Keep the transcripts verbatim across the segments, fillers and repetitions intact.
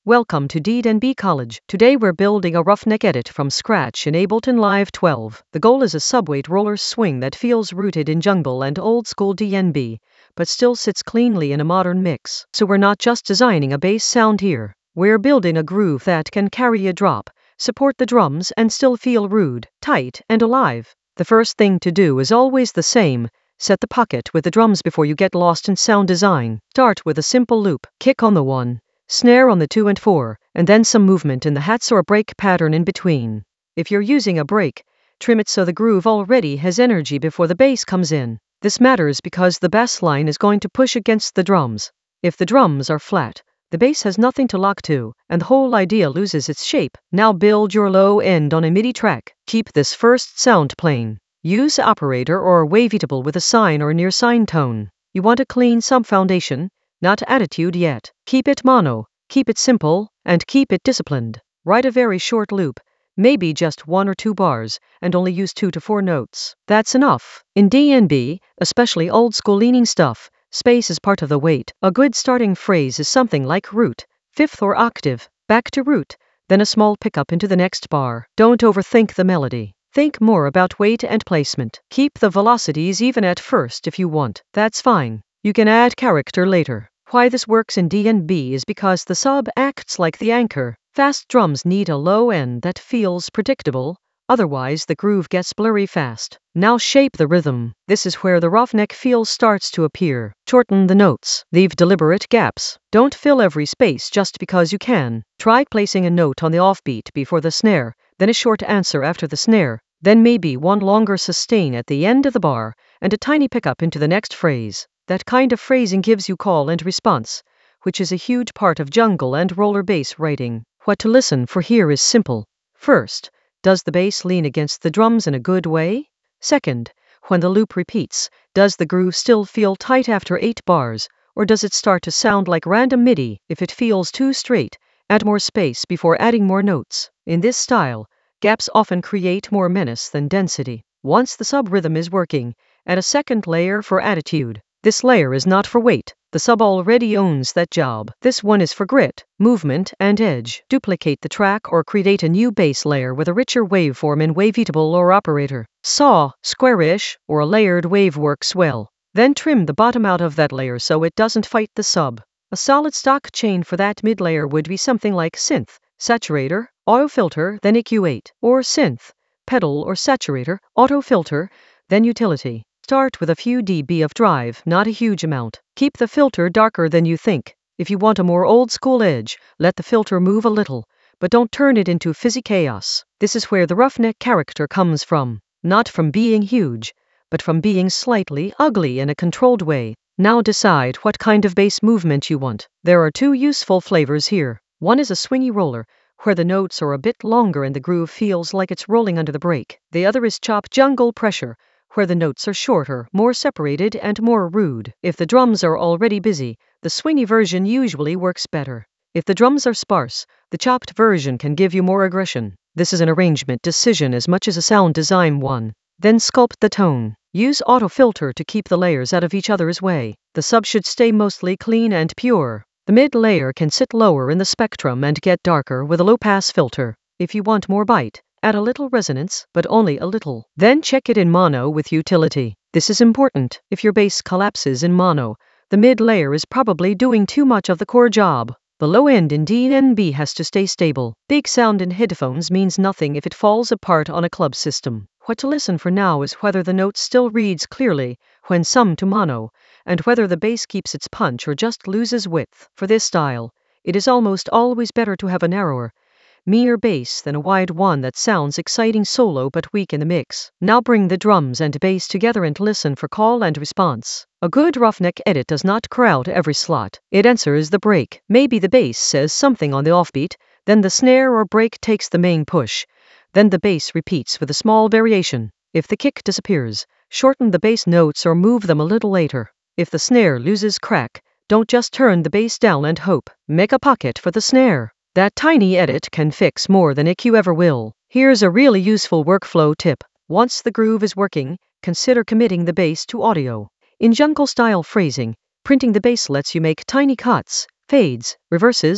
Welcome to D and B College. Today we're building a roughneck edit from scratch in Ableton Live twelve. The goal is a subweight roller swing that feels rooted in jungle and old school D and B, but still sits cleanly in a modern mix. So we're not just designing a bass sound here. We're building a groove that can carry a drop, support the drums, and still feel rude, tight, and alive. The first thing to do is always the same. Set the pocket with the drums before you get lost in sound design. Start with a simple loop, kick on the one, snare on the two and four, and then some movement in the hats or a break pattern in between. If you're using a break, trim it so the groove already has energy before the bass comes in. This matters because the bass line is going to push against the drums. If the drums are flat, the bass has nothing to lock to, and the whole idea loses its shape. Now build your low end on a MIDI track. Keep this first sound plain. Use operator or wavetable with a sine or near sine tone. You want a clean sub foundation, not attitude yet. Keep it mono, keep it simple, and keep it disciplined. Write a very short loop, maybe just one or two bars, and only use two to four notes. That's enough. In D and B, especially old school leaning stuff, space is part of the weight. A good starting phrase is something like root, fifth or octave, back to root, then a small pickup into the next bar. Don't overthink the melody. Think more about weight and placement. Keep the velocities even at first if you want. That's fine. You can add character later. Why this works in D and B is because the sub acts like the anchor. Fast drums need a low end that feels predictable, otherwise the groove gets blurry fast. Now shape the rhythm. This is where the roughneck feel starts to appear. Shorten the notes. Leave deliberate gaps. Don't fill every space just because you can. Try placing a note on the offbeat before the snare, then a short answer after the snare, then maybe one longer sustain at the end of the bar, and a tiny pickup into the next phrase. That kind of phrasing gives you call and response, which is a huge part of jungle and roller bass writing. What to listen for here is simple. First, does the bass lean against the drums in a good way? Second, when the loop repeats, does the groove still feel tight after eight bars, or does it start to sound like random MIDI? If it feels too straight, add more space before adding more notes. In this style, gaps often create more menace than density. Once the sub rhythm is working, add a second layer for attitude. This layer is not for weight. The sub already owns that job. This one is for grit, movement, and edge. Duplicate the track or create a new bass layer with a richer waveform in wavetable or operator. Saw, squarish, or a layered wave works well. Then trim the bottom out of that layer so it doesn't fight the sub. A solid stock chain for that mid layer would be something like synth, saturator, auto filter, then E Q eight, or synth, pedal or saturator, auto filter, then utility. Start with a few dB of drive, not a huge amount. Keep the filter darker than you think. If you want a more old school edge, let the filter move a little, but don't turn it into fizzy chaos. This is where the roughneck character comes from. Not from being huge, but from being slightly ugly in a controlled way. Now decide what kind of bass movement you want. There are two useful flavors here. One is a swingy roller, where the notes are a bit longer and the groove feels like it's rolling under the break. The other is chop jungle pressure, where the notes are shorter, more separated, and more rude. If the drums are already busy, the swingy version usually works better. If the drums are sparse, the chopped version can give you more aggression. This is an arrangement decision as much as a sound design one. Then sculpt the tone. Use auto filter to keep the layers out of each other's way. The sub should stay mostly clean and pure. The mid layer can sit lower in the spectrum and get darker with a low-pass filter. If you want more bite, add a little resonance, but only a little. Then check it in mono with utility. This is important. If your bass collapses in mono, the mid layer is probably doing too much of the core job. The low end in D and B has to stay stable. Big sound in headphones means nothing if it falls apart on a club system. What to listen for now is whether the note still reads clearly when summed to mono, and whether the bass keeps its punch or just loses width. For this style, it is almost always better to have a narrower, meaner bass than a wide one that sounds exciting solo but weak in the mix. Now bring the drums and bass together and listen for call and response. A good roughneck edit does not crowd every slot. It answers the break. Maybe the bass says something on the offbeat, then the snare or break takes the main push. Then the bass repeats with a small variation. If the kick disappears, shorten the bass notes or move them a little later. If the snare loses crack, don't just turn the bass down and hope. Make a pocket for the snare. That tiny edit can fix more than E Q ever will. Here's a really useful workflow tip. Once the groove is working, consider committing the bass to audio. In jungle-style phrasing, printing the bass lets you make tiny cuts, fades, reverses,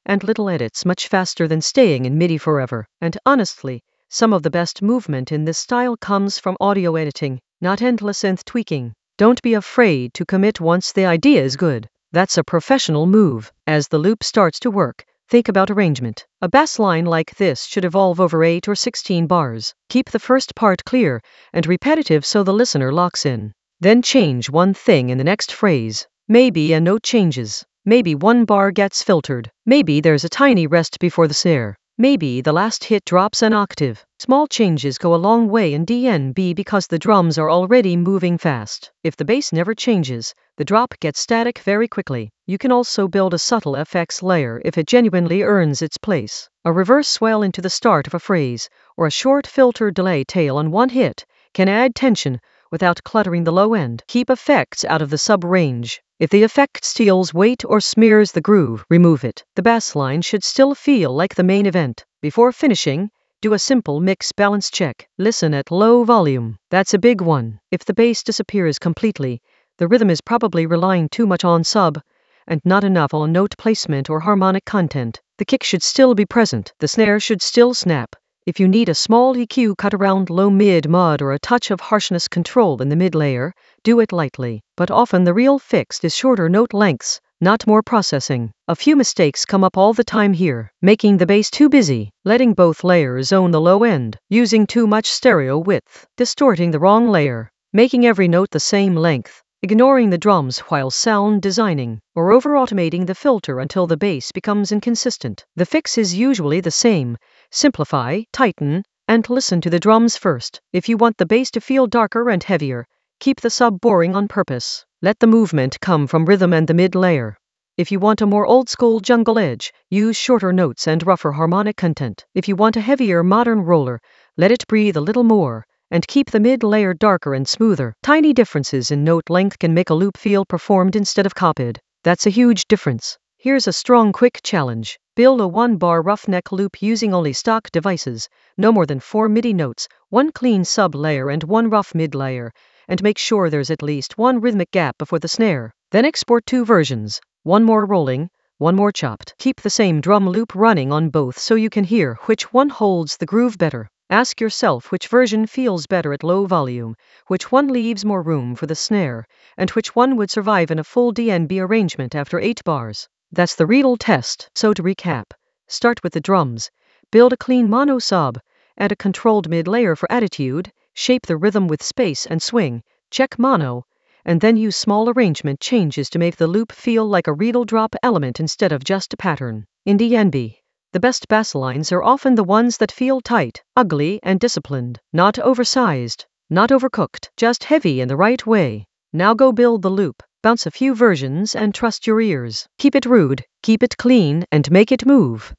and little edits much faster than staying in MIDI forever. And honestly, some of the best movement in this style comes from audio editing, not endless synth tweaking. Don't be afraid to commit once the idea is good. That's a professional move. As the loop starts to work, think about arrangement. A bass line like this should evolve over eight or sixteen bars. Keep the first part clear and repetitive so the listener locks in. Then change one thing in the next phrase. Maybe a note changes. Maybe one bar gets filtered. Maybe there's a tiny rest before the snare. Maybe the last hit drops an octave. Small changes go a long way in D N B because the drums are already moving fast. If the bass never changes, the drop gets static very quickly. You can also build a subtle effects layer if it genuinely earns its place. A reverse swell into the start of a phrase, or a short filter delay tail on one hit, can add tension without cluttering the low end. Keep effects out of the sub range. If the effect steals weight or smears the groove, remove it. The bass line should still feel like the main event. Before finishing, do a simple mix balance check. Listen at low volume. That's a big one. If the bass disappears completely, the rhythm is probably relying too much on sub and not enough on note placement or harmonic content. The kick should still be present. The snare should still snap. If you need a small E Q cut around low mid mod or a touch of harshness control in the mid layer, do it lightly. But often the real fix is shorter note lengths, not more processing. A few mistakes come up all the time here. Making the bass too busy, letting both layers own the low end, using too much stereo width, distorting the wrong layer, making every note the same length, ignoring the drums while sound designing, or over-automating the filter until the bass becomes inconsistent. The fix is usually the same. Simplify, tighten, and listen to the drums first. If you want the bass to feel darker and heavier, keep the sub boring on purpose. Let the movement come from rhythm and the mid layer. If you want a more old-school jungle edge, use shorter notes and rougher harmonic content. If you want a heavier modern roller, let it breathe a little more, and keep the mid layer darker and smoother. Tiny differences in note length can make a loop feel performed instead of copied. That's a huge difference. Here's a strong quick challenge. Build a one-bar roughneck loop using only stock devices, no more than four MIDI notes, one clean sub layer and one rough mid layer, and make sure there's at least one rhythmic gap before the snare. Then export two versions, one more rolling, one more chopped. Keep the same drum loop running on both so you can hear which one holds the groove better. Ask yourself which version feels better at low volume, which one leaves more room for the snare, and which one would survive in a full D N B arrangement after eight bars. That's the real test. So to recap, start with the drums, build a clean mono sub, add a controlled mid layer for attitude, shape the rhythm with space and swing, check mono, and then use small arrangement changes to make the loop feel like a real drop element instead of just a pattern. In D N B, the best bass lines are often the ones that feel tight, ugly, and disciplined, not oversized, not overcooked, just heavy in the right way. Now go build the loop, bounce a few versions and trust your ears. Keep it rude, keep it clean, and make it move.